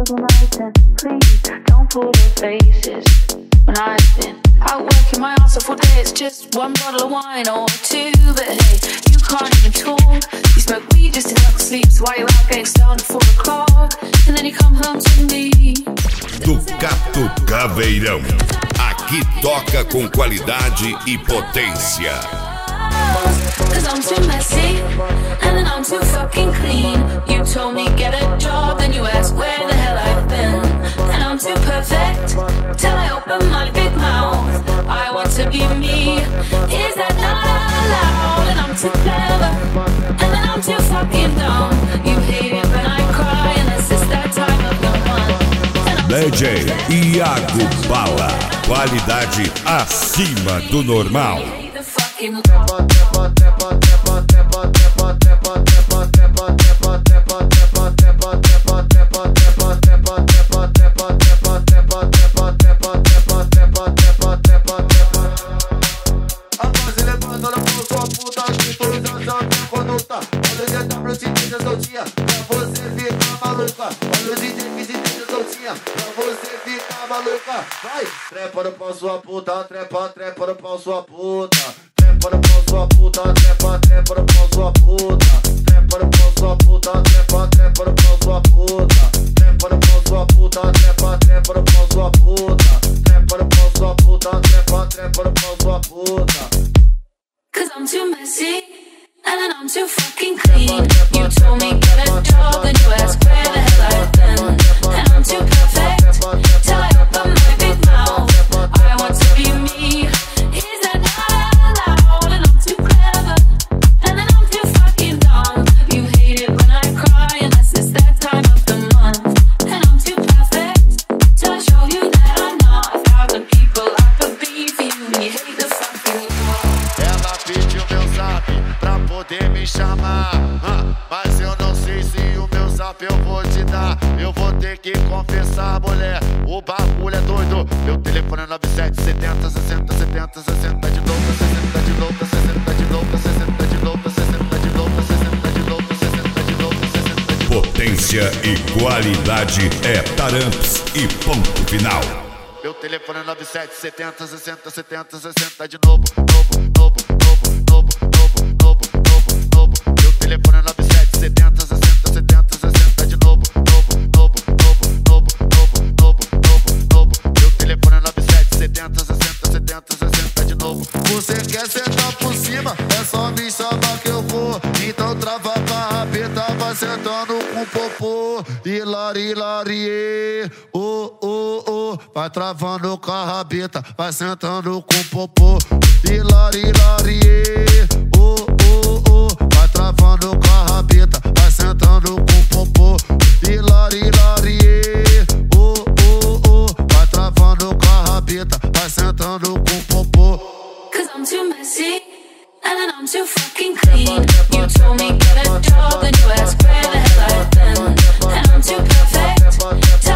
the night and please don't pull your faces. When I've been out working my ass off all day, it's just one bottle of wine or two. But hey, you can't even talk. You smoke weed just to not sleep, so why you out getting stoned at 4 o'clock? And then you come home to me. Ducato Caveirão. Aqui toca com qualidade e potência. Cause I'm too messy, and then I'm too fucking clean. You told me get a job, then you asked where the hell I've been. And I'm too perfect, till I open my big mouth. I want to be me, is that not allowed? And I'm too clever, and then I'm too fucking dumb. You hate it when I cry, and it's just that time of the month. DJ Iago Bala. Qualidade acima do normal. Vai, trepa no pau sua puta, trepa, trepa no pau sua puta. Trepa no pau sua puta, trepa, trepa no pau sua puta. Trepa no pau sua puta, trepa, trepa no pau sua puta. Trepa no pau sua puta, trepa, trepa no pau sua puta. Trepa no pau sua puta, trepa, trepa no pau sua puta. Cause I'm too messy, and then I'm too fucking clean. You told me get a job, then you asked where the hell I've been. And I'm too perfect, till I open my big mouth. I want to be me, is that not allowed? And I'm too clever, and then I'm too fucking dumb. You hate it when I cry, unless it's that time of the month. And I'm too perfect, till I show you that I'm not 1,000 people I could be for you. And you hate the fucking world. Ela pediu meu zap pra poder me chamar, mas eu não sei se o meu zap eu vou te dar. Eu vou ter que confessar, mulher, o bagulho é doido. Meu telefone é 9770 60 70 60 de novo, 60 de novo, 60 de novo, 60 de novo, 60 de novo, 60 de novo, 60 de novo, 60 de novo. Potência e qualidade é Taramps e ponto final. Meu telefone é 9770 60 70 60 de novo, novo, novo, novo, novo, novo, novo, novo, novo. Meu telefone é 9770 60 70 60 de novo, novo, novo, novo, novo, novo, novo, novo, novo. Meu telefone é 9770 60 70 60 de novo. Você quer sentar por cima? É só me chamar que eu vou. Então trava a rabeta, vai sentando com popô. Hilari, lari, oh, oh, oh. Vai travando com a rabeta, vai sentando com popô. Hilari, lari, oh, oh, oh. Vai travando com a rabeta, vai sentando com popô. Hilari, lari, oh, oh, oh. Vai travando com a rabeta, vai sentando com popô. Cause I'm too messy, and then I'm too fucking clean. You told me get a job, then you asked where the hell I've been. And I'm too perfect,